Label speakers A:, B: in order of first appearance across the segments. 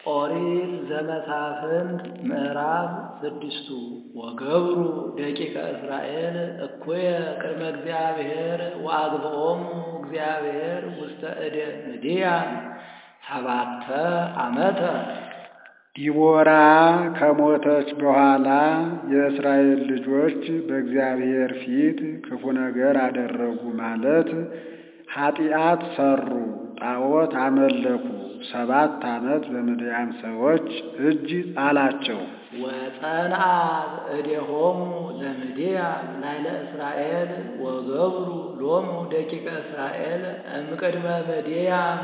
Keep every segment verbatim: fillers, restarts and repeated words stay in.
A: ኦሪት ዘመሳፍንት ምዕራፍ ስድስቱ ወገብሩ ደቂቀ እስራኤል እኩየ ቅድመ እግዚአብሔር ወአግብኦሙ እግዚአብሔር ውስተ እደ ምድያም ሰባተ ዓመተ።
B: ዲቦራ ከሞተች በኋላ የእስራኤል ልጆች በእግዚአብሔር ፊት ክፉ ነገር አደረጉ ማለት ኃጢአት ሰሩ፣ ጣዖት አመለኩ። ሰባት ዓመት በምድያም ሰዎች እጅ ጣላቸው።
A: ወጸንዐ እዴሆሙ ለምድያም ላዕለ እስራኤል ወገብሩ ሎሙ ደቂቀ እስራኤል እምቅድመ ምድያም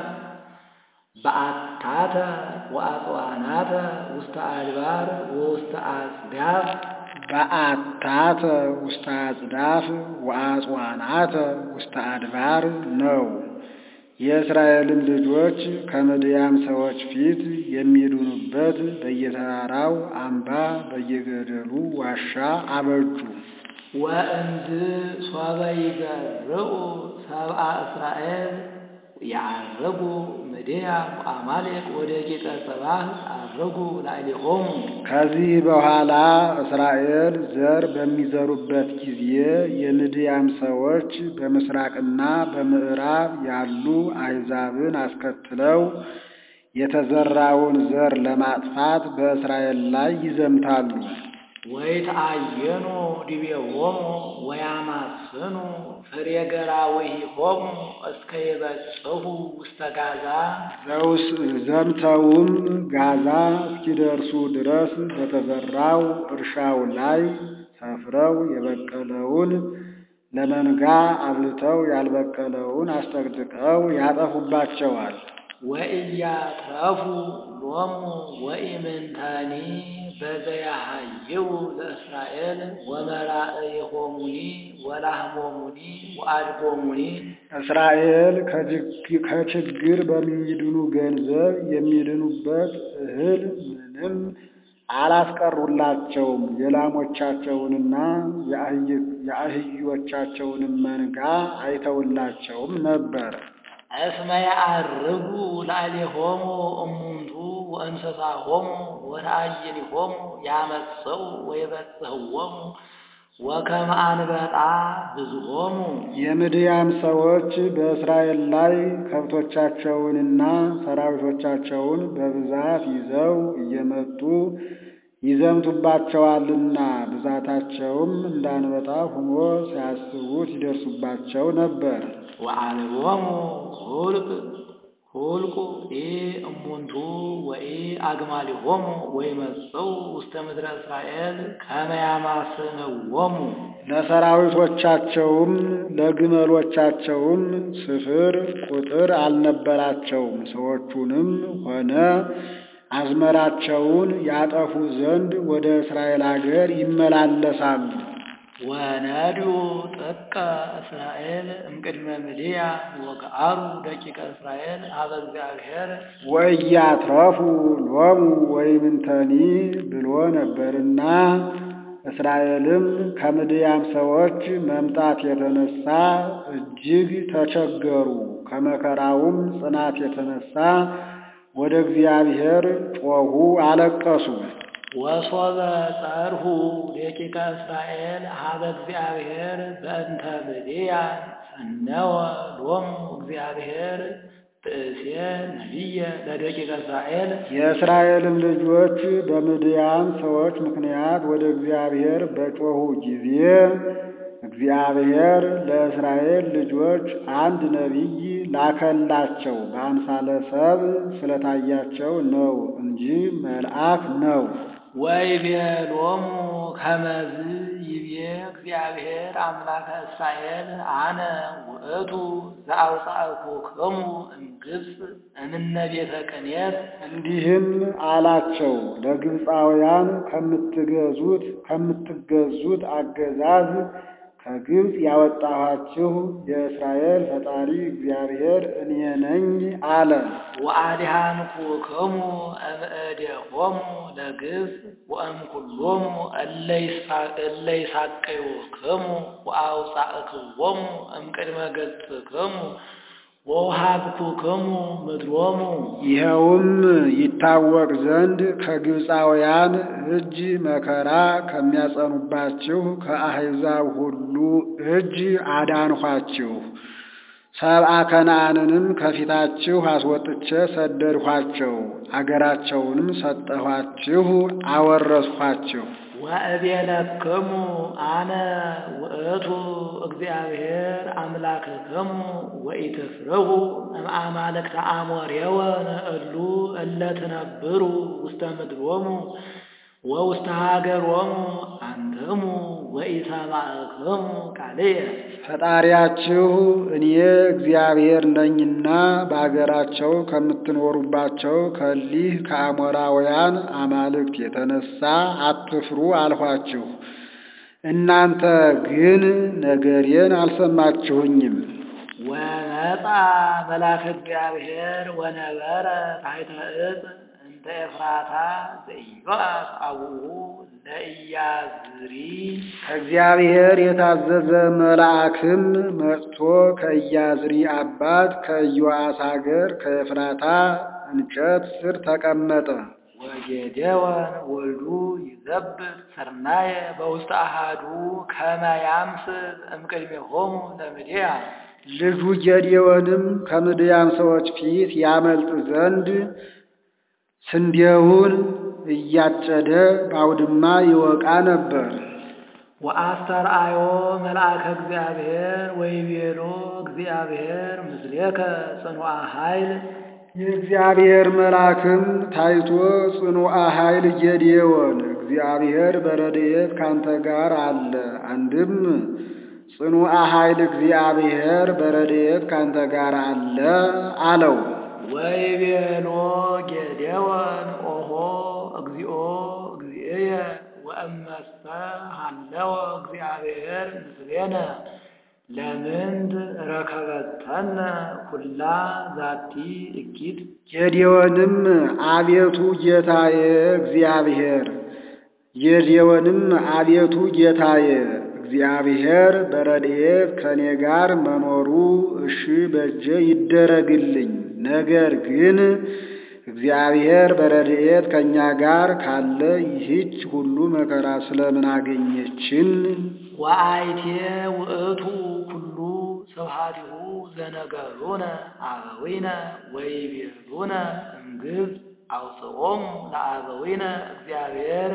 A: በአታተ ወአጽዋናተ ውስተ አድባር ወውስተ አጽዳፍ።
B: በአታተ ውስተ አጽዳፍ ወአጽዋናተ ውስተ አድባር ነው። የእስራኤልን ልጆች ከምድያም ሰዎች ፊት የሚድኑበት በየተራራው አምባ በየገደሉ ዋሻ አበጁ።
A: ወእንዝ ሶበ ይገርዑ ሰብአ እስራኤል ያዕርጉ ምድያም ወአማሌቅ ወደቂቀ ጽባህ ዐርጉ ላዕሌሆሙ።
B: ከዚህ በኋላ እስራኤል ዘር በሚዘሩበት ጊዜ የምድያም ሰዎች በምስራቅና በምዕራብ ያሉ አሕዛብን አስከትለው የተዘራውን ዘር ለማጥፋት በእስራኤል ላይ ይዘምታሉ።
A: ወይትዓየኑ ዲቤሆሙ ወያማስኑ ፍሬ ገራዊሆሙ እስከ ይበጽሑ ውስተ ጋዛ። ዘምተውም ጋዛ እስኪደርሱ ድረስ በተዘራው እርሻው ላይ ሰፍረው የበቀለውን ለመንጋ አብልተው ያልበቀለውን አስጠቅጥቀው ያጠፉባቸዋል። ወኢያትረፉ ሎሙ ወኢምንተኒ በዘያሃይው ለእስራኤል ወመራእይሆሙኒ ወላህሞሙኒ ወአድጎሙኒ። እስራኤል ከችግር በሚድኑ ገንዘብ የሚድኑበት እህል ምንም አላስቀሩላቸውም። የላሞቻቸውንና የአህዮቻቸውንም መንጋ አይተውላቸውም ነበር። እስመ ያዕርጉ ላዕሌሆሙ እሙንቱ ወእንስሳሆሙ ወተአይኒሆሙ ያመጽኡ ወይበጽሕዎሙ ወከመ አንበጣ ብዙሆሙ። የምድያም ሰዎች በእስራኤል ላይ ከብቶቻቸውንና ሰራዊቶቻቸውን በብዛት ይዘው እየመጡ ይዘምቱባቸዋልና ብዛታቸውም እንዳንበጣ ሆኖ ሲያስቡት ይደርሱባቸው ነበር። ወአልቦሙ ሁልቅ ሁልቁ እሙንቱ ወኢአግማሊሆሙ ወይመጽኡ ውስተ ምድረ እስራኤል ከመ ያማስንዎሙ። ለሰራዊቶቻቸውም ለግመሎቻቸውም ስፍር ቁጥር አልነበራቸውም። ሰዎቹንም ሆነ አዝመራቸውን ያጠፉ ዘንድ ወደ እስራኤል አገር ይመላለሳሉ። ወነድኡ ጥቀ እስራኤል እምቅድመ ምድያም ወገአሩ ደቂቀ እስራኤል ኀበ እግዚአብሔር ወኢያትረፉ ሎሙ ወኢምንተኒ ብሎ ነበርና እስራኤልም ከምድያም ሰዎች መምጣት የተነሳ እጅግ ተቸገሩ። ከመከራውም ጽናት የተነሳ ወደ እግዚአብሔር ጮኹ፣ አለቀሱ። ወሶበ ጸርሁ ደቂቀ እስራኤል ኀበ እግዚአብሔር በእንተ ምድያም ሰነወ ሎሙ እግዚአብሔር ብእሴ ነቢየ ለደቂቀ እስራኤል። የእስራኤልም ልጆች በምድያም ሰዎች ምክንያት ወደ እግዚአብሔር በጮኹ ጊዜ እግዚአብሔር ለእስራኤል ልጆች አንድ ነቢይ ላከላቸው። በአምሳለ ሰብእ ስለታያቸው ነው እንጂ መልአክ ነው። ወይቤሎሙ ከመዝ ይቤ እግዚአብሔር አምላከ እስራኤል አነ ውእቱ ዘአውጻእኩክሙ እምግብፅ እምነ ቤተ ቅኔት። እንዲህም አላቸው፣ ለግብፃውያን ከምትገዙት ከምትገዙት አገዛዝ ከግብፅ ያወጣኋችሁ የእስራኤል ፈጣሪ እግዚአብሔር እኔ ነኝ አለ። ወአድኃንኩክሙ እምእዴሆሙ ለግብፅ ወእምኩሎሙ እለ ይሣቅዩክሙ ወአውጻእክዎሙ እምቅድመ ገጽክሙ
C: ወውሃብኩክሙ ምድሮሙ
B: ይኸውም ይታወቅ ዘንድ ከግብፃውያን እጅ መከራ ከሚያጸኑባችሁ ከአሕዛብ ሁሉ እጅ አዳንኋችሁ። ሰብአ ከነዓንንም ከፊታችሁ አስወጥቼ ሰደድኋቸው፣ አገራቸውንም ሰጠኋችሁ፣ አወረስኋችሁ።
C: ወእቤለክሙ አነ ውእቱ እግዚአብሔር አምላክክሙ ወኢትፍርሁ እምአማልክተ አሞሬወን እሉ እለ ትነብሩ ውስተ ምድሮሙ ወውስተ ሀገሮሙ አንትሙ ወኢሰማዕክሙ ቃልየ።
B: ፈጣሪያችሁ እኔ እግዚአብሔር ነኝና በአገራቸው ከምትኖሩባቸው ከሊህ ከአሞራውያን አማልክት የተነሳ አትፍሩ አልኋችሁ። እናንተ ግን ነገሬን አልሰማችሁኝም።
C: ወመጣ መልአከ እግዚአብሔር ወነበረ ታሕተ ዕፅ እንተ ኤፍራታ ዘኢዮአስ አቡሁ ለኢያዝሪ።
B: ከእግዚአብሔር የታዘዘ መልአክም መጥቶ ከኢያዝሪ አባት ከኢዮአስ አገር ከኤፍራታ እንጨት ስር ተቀመጠ።
C: ወጌዴዎን ወልዱ ይዘብጥ ሰርናየ በውስተ አሃዱ ከመ ያምስል እምቅድሜሆሙ ለምድያም።
B: ልጁ ጌዴዎንም ከምድያም ሰዎች ፊት ያመልጥ ዘንድ ስንዴውን እያጨደ በአውድማ ይወቃ ነበር።
C: ወአስተርአዮ መልአከ እግዚአብሔር ወይቤሎ እግዚአብሔር ምስሌከ ጽኑዓ ኃይል።
B: የእግዚአብሔር መልአክም ታይቶ ጽኑዓ ኃይል ጌዴዎን እግዚአብሔር በረድኤት ካንተ ጋር አለ። አንድም ጽኑዓ ኃይል እግዚአብሔር በረድኤት ካንተ ጋር አለ አለው።
C: ወይቤሎ ጌዴዎን ኦሆ እግዚኦ እግዚእየ ወእመሰ ሀለወ እግዚአብሔር ምስሌነ ለምንት ረከበተነ ኩላ ዛቲ እኪት።
B: ጌዴዎንም አቤቱ ጌታዬ እግዚአብሔር ጌዴዎንም አቤቱ ጌታዬ እግዚአብሔር በረድኤት ከኔ ጋር መኖሩ እሺ በእጄ ይደረግልኝ። ነገር ግን እግዚአብሔር በረድኤት ከኛ ጋር ካለ ይህች ሁሉ መከራ ስለምን አገኘችን?
C: ወአይቴ ውእቱ ኩሉ ስብሐቲሁ ዘነገሩነ አበዊነ ወይቤሉነ እምግብፅ አውፅኦሙ ለአበዊነ እግዚአብሔር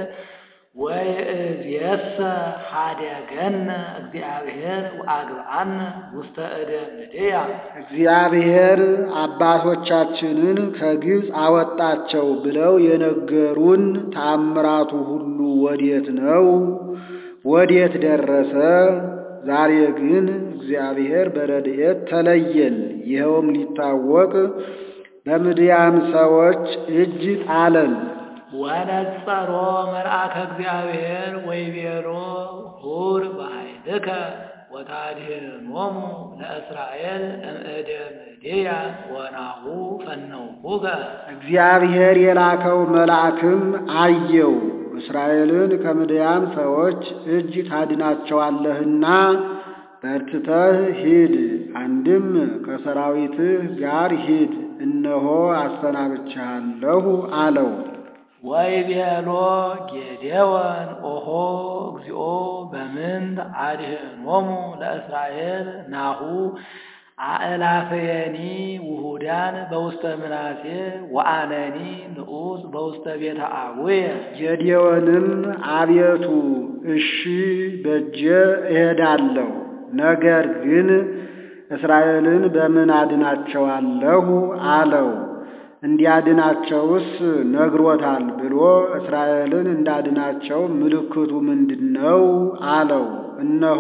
C: ወይእዜሰ ሀደገነ እግዚአብሔር ወአግብአነ ውስተ እደ ምድያም።
B: እግዚአብሔር አባቶቻችንን ከግብፅ አወጣቸው ብለው የነገሩን ተአምራቱ ሁሉ ወዴት ነው? ወዴት ደረሰ? ዛሬ ግን እግዚአብሔር በረድኤት ተለየን። ይኸውም ሊታወቅ በምድያም ሰዎች እጅ ጣለን።
C: ወነጸሮ መልአከ እግዚአብሔር ወይቤሎ ሁር በኃይልከ ወታድኅኖሙ ለእስራኤል እምእደ ምድያም ወናሁ ፈነውኩከ።
B: እግዚአብሔር የላከው መልአክም አየው፣ እስራኤልን ከምድያም ሰዎች እጅ ታድናቸዋለህና በርትተህ ሂድ፣ አንድም ከሰራዊትህ ጋር ሂድ፣ እነሆ አሰናብቼሃለሁ አለው።
C: ወይቤሎ ጌዴዎን ኦሆ እግዚኦ በምንት አድኅኖሙ ለእስራኤል ናሁ አእላፍየኒ ውሁዳን በውስተ ምናሴ ወአነኒ ንዑስ በውስተ ቤተ አቡየ።
B: ጌዴዎንም አቤቱ እሺ በእጄ እሄዳለሁ፣ ነገር ግን እስራኤልን በምን አድናቸዋለሁ አለው። እንዲያድናቸውስ ነግሮታል ብሎ እስራኤልን እንዳድናቸው ምልክቱ ምንድነው አለው። እነሆ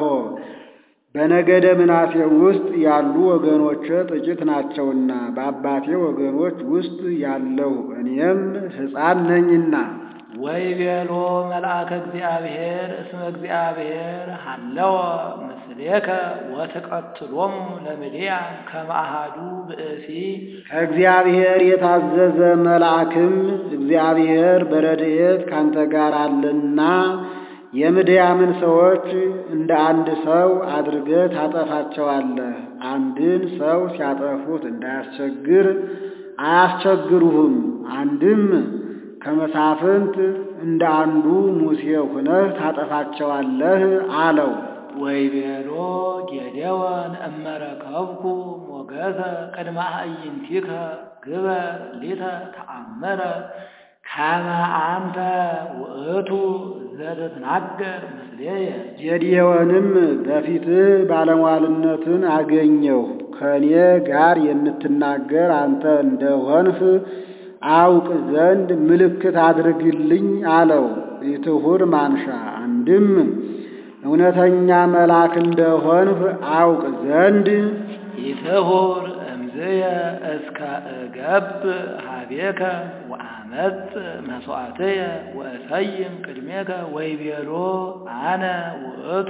B: በነገደ ምናሴ ውስጥ ያሉ ወገኖች ጥቂት ናቸውና በአባቴ ወገኖች ውስጥ ያለሁ እኔም ሕፃን ነኝና።
C: ወይቤሎ መልአከ እግዚአብሔር እስመ እግዚአብሔር ሀለወ ምስሌከ ወትቀትሎሙ ለምድያም ከመ አሐዱ ብእሲ።
B: ከእግዚአብሔር የታዘዘ መልአክም እግዚአብሔር በረድኤት ካንተ ጋር አለና የምድያምን ሰዎች እንደ አንድ ሰው አድርገህ ታጠፋቸዋለህ። አንድን ሰው ሲያጠፉት እንዳያስቸግር አያስቸግሩህም። አንድም ከመሳፍንት እንደ አንዱ ሙሴ ሆነህ ታጠፋቸዋለህ አለው።
C: ወይቤሎ ጌዴዎን እመረከብኩ ሞገሰ ቅድመ አዕይንቲከ ግበር ሊተ ተአምረ ከመ አንተ ውእቱ ዘትትናገር ምስሌየ።
B: ጌዴዎንም በፊትህ ባለሟልነትን አገኘሁ፣ ከእኔ ጋር የምትናገር አንተ እንደሆንህ አውቅ ዘንድ ምልክት አድርግልኝ አለው። ይትሁር ማንሻ አንድም እውነተኛ መልአክ እንደሆንህ አውቅ ዘንድ
C: ይትሁር እምዝየ እስከ እገብ ሀቤከ ወአመጽ መስዋዕትየ ወእሰይም ቅድሜከ ወይቤሎ አነ ውእቱ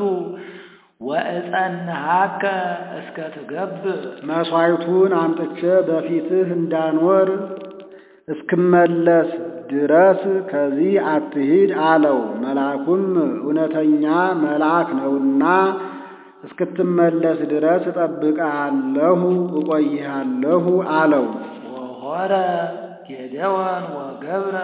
C: ወእጸንሃከ እስከ ትገብር።
B: መሥዋዕቱን አምጥቼ በፊትህ እንዳኖር እስክመለስ ድረስ ከዚህ አትሂድ አለው። መልአኩም እውነተኛ መልአክ ነውና እስክትመለስ ድረስ እጠብቅሃለሁ እቆይሃለሁ አለው።
C: ወሖረ ጌዴዎን ወገብረ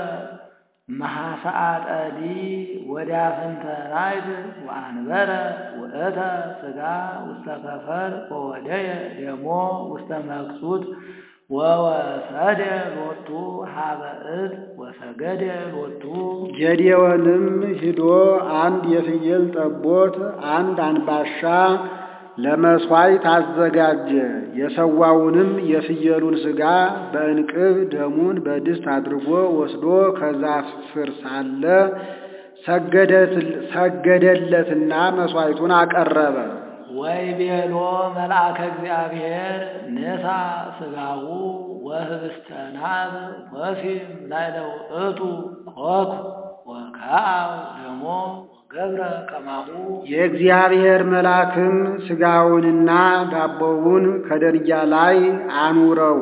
C: መሐሰአጠሊ ወዳፍንተ ራእይት ወአንበረ ውእተ ሥጋ ውስተ ከፈር ወወደየ ደሞ ውስተ መክሱት ወወሰደ ሎቱ ሀበ እድ ወሰገደ ሎቱ።
B: ጌዴዎንም ሂዶ አንድ የፍየል ጠቦት አንድ አንባሻ ለመሥዋዕት አዘጋጀ። የሰዋውንም የፍየሉን ሥጋ በእንቅብ ደሙን በድስት አድርጎ ወስዶ ከዛፍ ስር ሳለ ሰገደለትና መሥዋዕቱን አቀረበ።
C: ወይቤሎ መልአከ እግዚአብሔር ንሳ ሥጋሁ ወህብስተ ናብ ወሲም ላዕለ ውእቱ ኮኩ ወከአው ደሞ ወገብረ ከማሁ።
B: የእግዚአብሔር መልአክም ሥጋውንና ዳቦውን ከደንጊያ ላይ አኑረው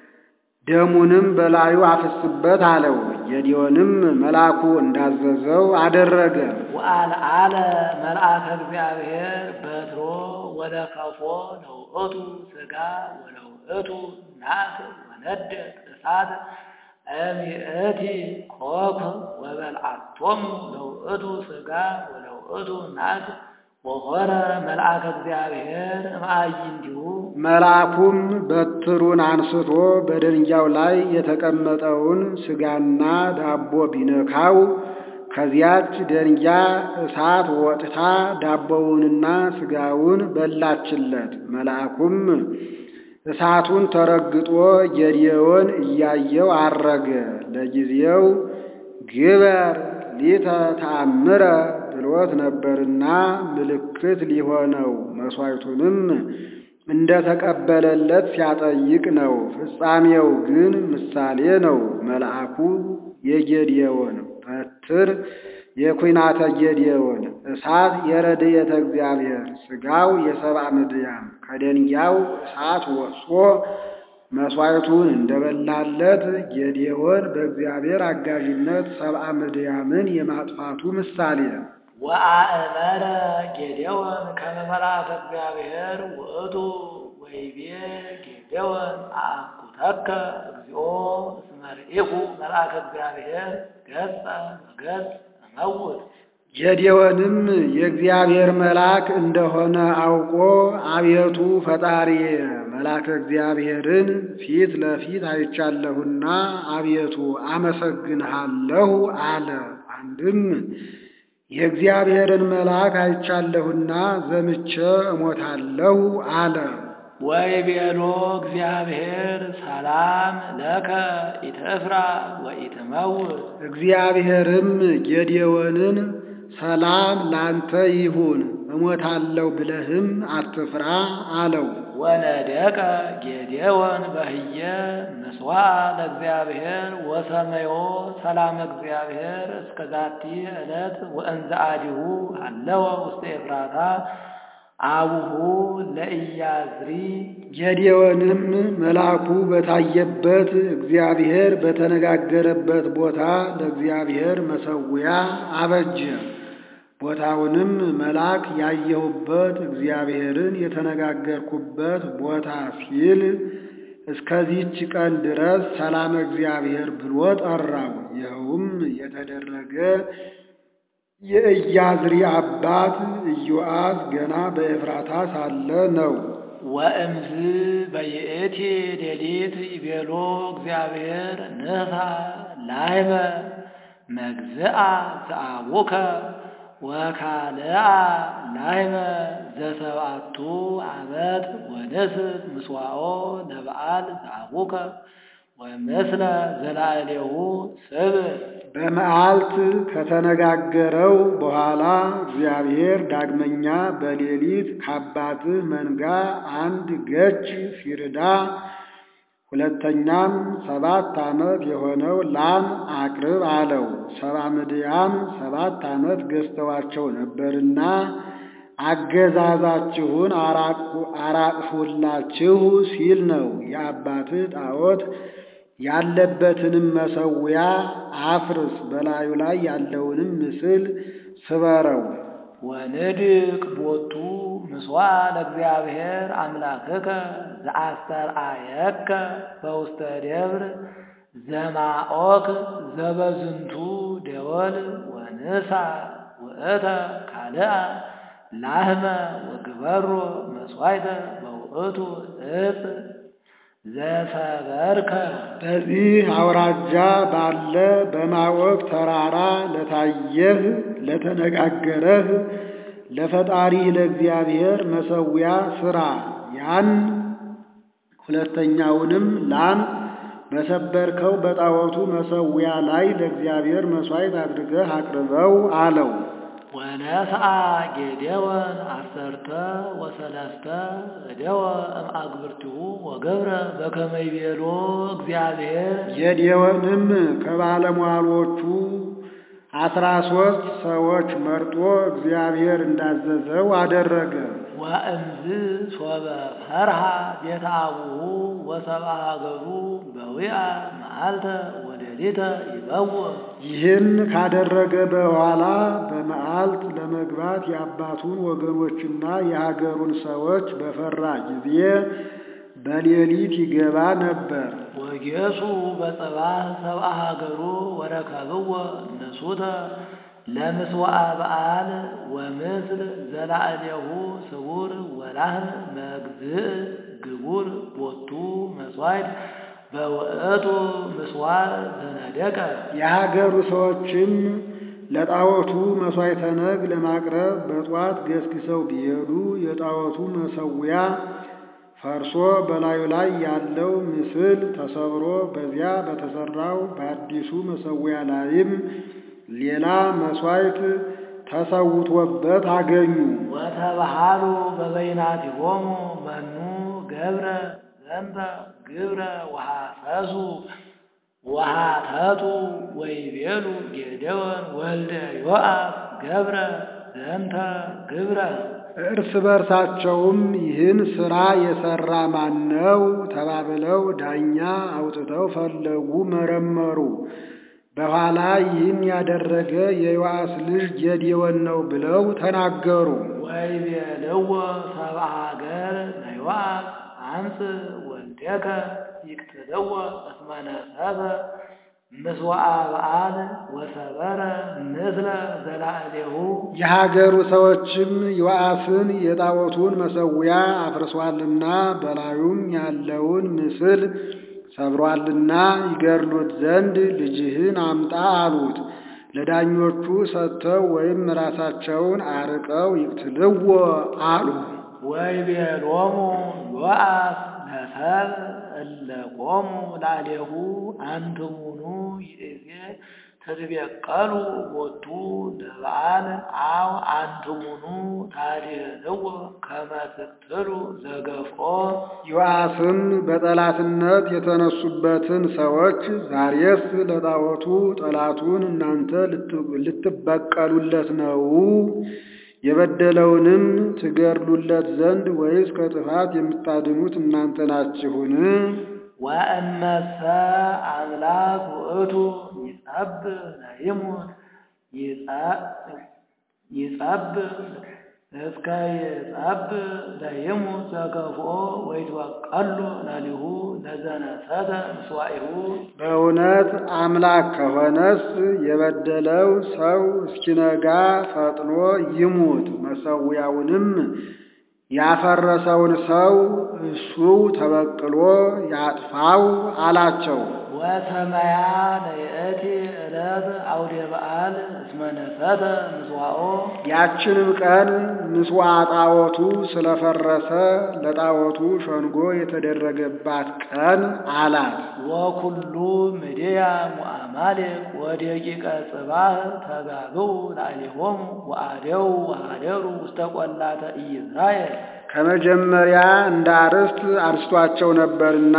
B: ደሙንም በላዩ አፍስበት አለው። ጌዴዎንም መልአኩ እንዳዘዘው አደረገ።
C: ወአልዓለ መልአከ እግዚአብሔር በትሮ ወለከፎ ለውእቱ ሥጋ ወለውእቱ ናስ ወነደት እሳት እምይእቲ ኮክ ወበልዓቶሙ ለውእቱ ሥጋ ወለውእቱ ናስ ወሖረ መልአከ እግዚአብሔር እምአዕይንቲሁ።
B: መልአኩም በትሩን አንስቶ በደንጊያው ላይ የተቀመጠውን ሥጋና ዳቦ ቢነካው ከዚያች ደንጊያ እሳት ወጥታ ዳቦውንና ሥጋውን በላችለት። መልአኩም እሳቱን ተረግጦ ጌዴዎን እያየው አረገ። ለጊዜው ግበር ሊተ ተአምረ ብሎት ነበርና ምልክት ሊሆነው መሥዋዕቱንም እንደተቀበለለት ሲያጠይቅ ነው። ፍጻሜው ግን ምሳሌ ነው። መልአኩ የጌዴዎን በትር የኩናተ ጌዴዎን እሳት የረድኤተ እግዚአብሔር ሥጋው የሰብአ ምድያም ከደንጊያው እሳት ወጥቶ መሥዋዕቱን እንደበላለት ጌዴዎን በእግዚአብሔር አጋዥነት ሰብአ ምድያምን የማጥፋቱ ምሳሌ ነው።
C: ወአእመረ ጌዴዎን ከመ መልአከ እግዚአብሔር ውእቱ ወይቤ ጌዴዎን አአኩተከ እግዚኦ እስመ ርኢኩ መልአከ እግዚአብሔር ገጸ በገጽ እመውት።
B: ጌዴዎንም የእግዚአብሔር መልአክ እንደሆነ አውቆ አቤቱ ፈጣሪዬ መልአከ እግዚአብሔርን ፊት ለፊት አይቻለሁና አቤቱ አመሰግንሃለሁ አለ። አንድም የእግዚአብሔርን መልአክ አይቻለሁና ዘምቼ እሞታለሁ አለ።
C: ወይቤሎ እግዚአብሔር ሰላም ለከ ኢትፍራ ወኢትመውት።
B: እግዚአብሔርም ጌዴዎንን ሰላም ላንተ ይሁን እሞታለሁ ብለህም አትፍራ አለው።
C: ወነደቀ ጌዴዎን በህየ መስዋዕ ለእግዚአብሔር ወሰመዮ ሰላም እግዚአብሔር እስከ ዛቲ ዕለት ወእንዘ አዲሁ አለወ ውስተ ኤፍራታ አቡሁ ለኢያዝሪ።
B: ጌዴዎንም መልአኩ በታየበት እግዚአብሔር በተነጋገረበት ቦታ ለእግዚአብሔር መሠዊያ አበጀ። ቦታውንም መልአክ ያየሁበት እግዚአብሔርን የተነጋገርኩበት ቦታ ሲል እስከዚህች ቀን ድረስ ሰላም እግዚአብሔር ብሎ ጠራው። ይኸውም የተደረገ የኢያዝሪ አባት ኢዮአስ ገና በኤፍራታ ሳለ ነው።
C: ወእምዝ በይእቲ ሌሊት ይቤሎ እግዚአብሔር ንሳ ላይበ መግዝአ ዘአቡከ ወካልአ ላይበ ዘሰብአቱ ዓመት ወንስት ምስዋኦ ለበዓል ዘአቡከ ወምስለ ዘላዕሌሁ ስብዕ።
B: በመዓልት ከተነጋገረው በኋላ እግዚአብሔር ዳግመኛ በሌሊት ከአባትህ መንጋ አንድ ገች ፊርዳ ሁለተኛም ሰባት ዓመት የሆነው ላም አቅርብ አለው። ሰባ ምድያም ሰባት ዓመት ገዝተዋቸው ነበርና አገዛዛችሁን አራቅሁላችሁ ሲል ነው። የአባትህ ጣዖት ያለበትንም መሠዊያ አፍርስ፣ በላዩ ላይ ያለውንም ምስል ስበረው።
C: ወንድቅ ቦቱ ምስዋዕ ለእግዚአብሔር አምላክከ ዘአስተርአየከ በውስተ ደብር ዘማዖክ ዘበዝንቱ ደወል ወንሳ ውእተ ካልአ ላህመ ወግበሮ መሥዋዕተ በውእቱ ዕፅ ዘሰበርከ።
B: በዚህ አውራጃ ባለ በማዖክ ተራራ ለታየህ ለተነጋገረህ ለፈጣሪህ ለእግዚአብሔር መሠዊያ ሥራ። ያን ሁለተኛውንም ላም በሰበርከው በጣዖቱ መሠዊያ ላይ ለእግዚአብሔር መሥዋዕት አድርገህ አቅርበው አለው።
C: ወነስአ ጌዴዎን አሰርተ ወሰለስተ እደወ እምአግብርቲሁ ወገብረ በከመ ይቤሎ እግዚአብሔር።
B: ጌዴዎንም ከባለሟሎቹ አስራ ሦስት ሰዎች መርጦ እግዚአብሔር እንዳዘዘው አደረገ።
C: ወእምዝ ሶበ ፈርሃ ቤተ አቡሁ ወሰብአ ሀገሩ በዊአ መዓልተ ወሌሊተ ይበውዕ።
B: ይህን ካደረገ በኋላ በመዓልት ለመግባት የአባቱን ወገኖችና የሀገሩን ሰዎች በፈራ ጊዜ በሌሊት ይገባ ነበር።
C: ወጌሱ በጽባሕ ሰብአ ሀገሩ ወረከብዎ ንሱተ ለምስዋዕ በዓል ወምስል ዘላዕሌሁ ስውር ወላህም መግዝእ ግቡር ቦቱ መሥዋዕት በውእቱ ምስዋዕ ዘነደቀ።
B: የሀገሩ ሰዎችም ለጣዖቱ መሥዋዕተ ነግ ለማቅረብ በጧት ገስግሰው ቢሄዱ የጣዖቱ መሠዊያ ፈርሶ በላዩ ላይ ያለው ምስል ተሰብሮ በዚያ በተሰራው በአዲሱ መሠዊያ ላይም ሌላ መሥዋዕት ተሰውቶበት አገኙ።
C: ወተባሃሉ በበይናቲሆሙ መኑ ገብረ ዘንተ ግብረ ወሐሰሱ ወሐተቱ ወይቤሉ ጌዴዎን ወልደ ዮአስ ገብረ ዘንተ ግብረ።
B: እርስ በርሳቸውም ይህን ሥራ የሠራ ማነው ተባብለው ዳኛ አውጥተው ፈለጉ፣ መረመሩ። በኋላ ይህን ያደረገ የዮአስ ልጅ ጌዴዎን ነው ብለው ተናገሩ።
C: ወይቤልዎ ሰብአ ሀገር ለዮአስ አምጽእ ወልደከ ይቅትልዎ እስመ ነሰበ ምስዋዕ በዓል ወሰበረ ምስለ ዘላዕሌሁ።
B: የሀገሩ ሰዎችም ዮአስን የጣዖቱን መሠዊያ አፍርሷልና በላዩም ያለውን ምስል ሰብሯልና ይገድሉት ዘንድ ልጅህን አምጣ አሉት። ለዳኞቹ ሰጥተው ወይም ራሳቸውን አርቀው ይቅትልዎ አሉ።
C: ወይቤሎሙ ዮአስ ለሰብእ እለ ቆሙ ላዕሌሁ አንትሙኑ ይእዜ ትትቤቀሉ ቦቱ ለበዓል አው አንትሙኑ ታድኅንዎ ከመ ትቅትሉ ዘገፍኦ።
B: ዮአስም በጠላትነት የተነሱበትን ሰዎች ዛሬስ ለጣዖቱ ጠላቱን እናንተ ልትበቀሉለት ነው? የበደለውንም ትገድሉለት ዘንድ ወይስ ከጥፋት የምታድኑት እናንተ ናችሁን?
C: ወእመሰ አምላክ ውእቱ ይጸብእ ለይሙት ይጸብ እስከ ይጸብ ለይሙት ዘከፍኦ ወይትወቀሉ ለሊሁ ለዘነሰተ ምስዋኢሁ።
B: በእውነት አምላክ ከሆነስ የበደለው ሰው እስኪነጋ ፈጥኖ ይሙት፣ መሠዊያውንም ያፈረሰውን ሰው እሱ ተበቅሎ ያጥፋው አላቸው።
C: ወሰማያ ለይእቲ ዕለት አውደ በዓል እስመ ነሰተ ምስዋኦ።
B: ያችንም ቀን ምስዋዕ ጣዖቱ ስለፈረሰ ለጣዖቱ ሸንጎ የተደረገባት ቀን አላት።
C: ወኩሉ ምድያም ወአማሌቅ ወደቂቀ ጽባህ ተጋብኡ ላዕሌሆሙ ወአደው ወአደሩ ውስተ ቈላተ ኢይዝራኤል። ከመጀመሪያ እንደ አርስት አርስቷቸው ነበርና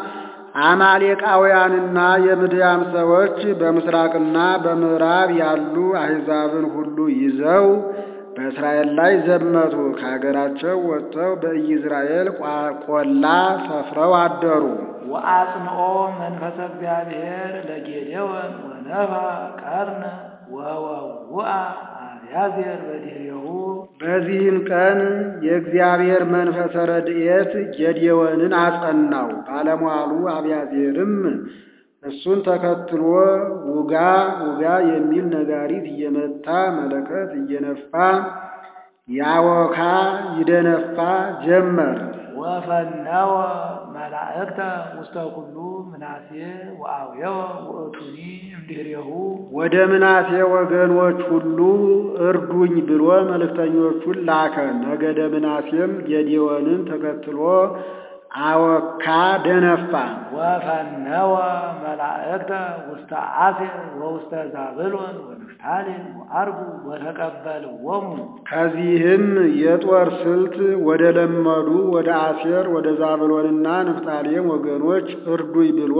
C: አማሌቃውያንና የምድያም ሰዎች በምስራቅና በምዕራብ ያሉ አሕዛብን ሁሉ ይዘው በእስራኤል ላይ ዘመቱ። ከሀገራቸው ወጥተው በኢይዝራኤል ቈላ ሰፍረው አደሩ። ወአጽንኦ መንፈሰ እግዚአብሔር ለጌዴዎን ወነፋ ቀርነ ወወውአ አብያዜር በዲሬሁ።
B: በዚህም ቀን የእግዚአብሔር መንፈሰ ረድኤት ጌዴዎንን አጸናው። ባለሟሉ አብያዜርም እሱን ተከትሎ ውጋ ውጋ የሚል ነጋሪት እየመታ መለከት እየነፋ ያወካ ይደነፋ ጀመር።
C: ወፈነወ መላእክተ ውስተ ኩሉ ምናሴ ወአውየወ ውእቱኒ እምድኅሬሁ።
B: ወደ ምናሴ ወገኖች ሁሉ እርዱኝ ብሎ መልእክተኞቹን ላከ። ነገደ ምናሴም ጌዴዎንን ተከትሎ አወካ ደነፋ።
C: ወፈነወ መላእክተ ውስተ አሴር ወውስተ ዛብሎን ወንፍታሌም ወዐርጉ ወተቀበልዎሙ።
B: ከዚህም የጦር ስልት ወደ ለመዱ ወደ አሴር ወደ ዛብሎንና ንፍታሌም ወገኖች እርዱኝ ብሎ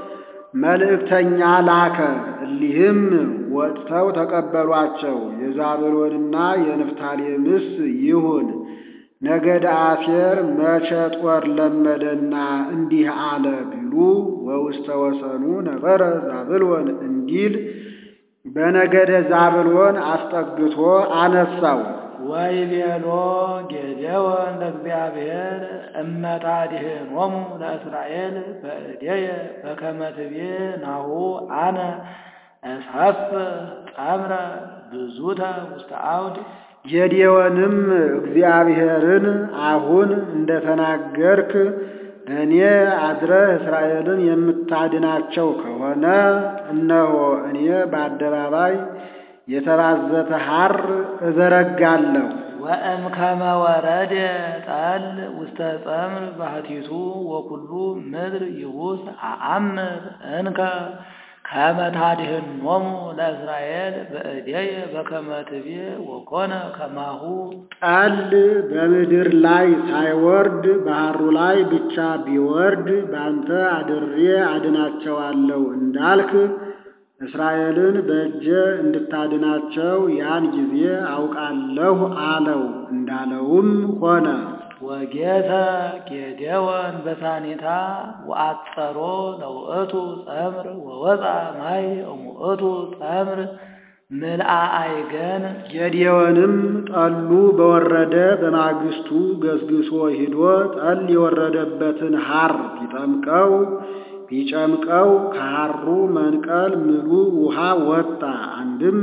B: መልእክተኛ ላከ። እሊህም ወጥተው ተቀበሏቸው። የዛብሎንና የንፍታሌምስ ይሁን ነገደ አሴር መቼ ጦር ለመደና እንዲህ አለ ቢሉ ወውስተ ወሰኑ ነበረ ዛብሎን እንዲል በነገደ ዛብሎን አስጠግቶ አነሳው።
C: ወይቤሎ ጌዴዎን ለእግዚአብሔር እመታድኅኖሙ ለእስራኤል በእዴየ በከመ ትቤ ናሁ አነ እሰፍ ጸምረ ብዙተ ውስተ አውድ።
B: ጌዴዎንም እግዚአብሔርን አሁን እንደተናገርክ እኔ አድረህ እስራኤልን የምታድናቸው ከሆነ እነሆ እኔ በአደባባይ የተባዘተ ሐር እዘረጋለሁ።
C: ወእምከመ ወረደ ጠል ውስተ ጸምር ባህቲቱ ወኩሉ ምድር ይቡስ አአምር እንከ ከመ ታድኅኖሙ ለእስራኤል በእዴየ በከመ ትቤ ወኮነ ከማሁ።
B: ጠል በምድር ላይ ሳይወርድ በሐሩ ላይ ብቻ ቢወርድ ባንተ አድሬ አድናቸዋለሁ እንዳልክ እስራኤልን በእጄ እንድታድናቸው ያን ጊዜ አውቃለሁ አለው። እንዳለውም ሆነ።
C: ወጌተ ጌዴዎን በሳኒታ ወአጸሮ ለውእቱ ጸምር ወወፃ ማይ እሙእቱ ጸምር ምልአ አይገን።
B: ጌዴዎንም ጠሉ በወረደ በማግስቱ ገስግሶ ሂዶ ጠል የወረደበትን ሐር ቢጠምቀው ቢጨምቀው ከሐሩ መንቀል ምሉ ውሃ ወጣ። አንድም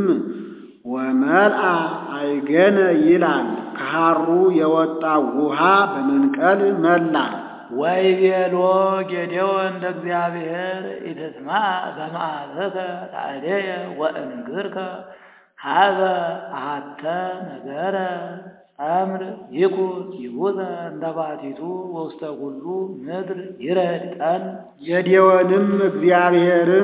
B: ወመልአ አይገነ ይላል። ከሐሩ የወጣ ውሃ በመንቀል መላ።
C: ወይቤሎ ጌዴዎን ለእግዚአብሔር ኢትስማዕ በመዓልከ ታዕሌየ ወእንግርከ ሀበ አሐተ ነገረ ጸምር ይኩን ይቡሰ እንደ ባቲቱ ወውስተ ኩሉ ምድር ይረድ ጠል።
B: ጌዴዎንም እግዚአብሔርን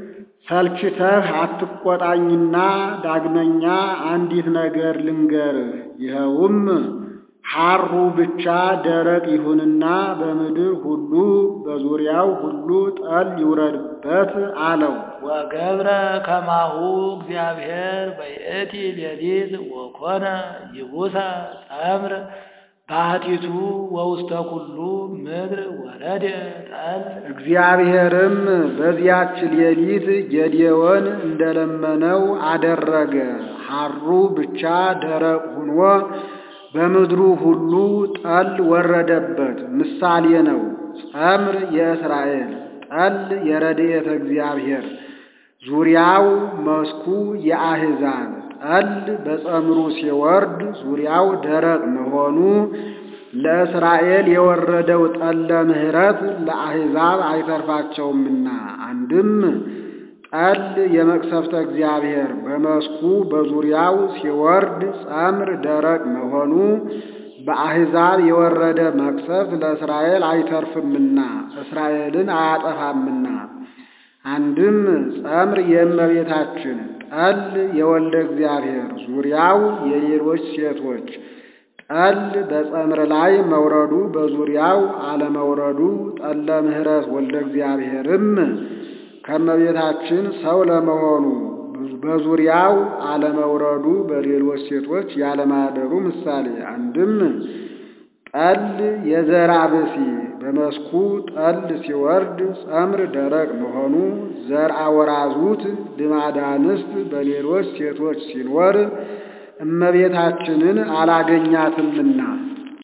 B: ሰልችተህ አትቆጣኝና ዳግመኛ አንዲት ነገር ልንገርህ፣ ይኸውም ሐሩ ብቻ ደረቅ ይሁንና በምድር ሁሉ በዙሪያው ሁሉ ጠል ይውረድበት አለው።
C: ወገብረ ከማሁ እግዚአብሔር በይእቲ ሌሊት ወኮነ ይቡሰ ጸምር ባሕቲቱ ወውስተ ኩሉ ምድር ወረደ ጠል።
B: እግዚአብሔርም በዚያች ሌሊት ጌዴዎን እንደለመነው አደረገ። ሐሩ ብቻ ደረቅ ሆኖ በምድሩ ሁሉ ጠል ወረደበት። ምሳሌ ነው። ጸምር የእስራኤል ጠል የረድኤተ እግዚአብሔር ዙሪያው መስኩ የአሕዛብ ጠል በጸምሩ ሲወርድ ዙሪያው ደረቅ መሆኑ ለእስራኤል የወረደው ጠለ ምሕረት ለአሕዛብ አይተርፋቸውምና። አንድም ጠል የመቅሰፍተ እግዚአብሔር በመስኩ በዙሪያው ሲወርድ ጸምር ደረቅ መሆኑ በአሕዛብ የወረደ መቅሰፍት ለእስራኤል አይተርፍምና እስራኤልን አያጠፋምና። አንድም ጸምር የእመቤታችን ጠል የወልደ እግዚአብሔር ዙሪያው የሌሎች ሴቶች ጠል በጸምር ላይ መውረዱ በዙሪያው አለመውረዱ ጠለ ምሕረት ወልደ እግዚአብሔርም ከእመቤታችን ሰው ለመሆኑ በዙሪያው አለመውረዱ በሌሎች ሴቶች ያለማደሩ ምሳሌ። አንድም ጠል የዘራ ብሲ በመስኩ ጠል ሲወርድ ጸምር ደረቅ መሆኑ ዘርአ ወራዙት ልማደ አንስት በሌሎች ሴቶች ሲኖር እመቤታችንን አላገኛትምና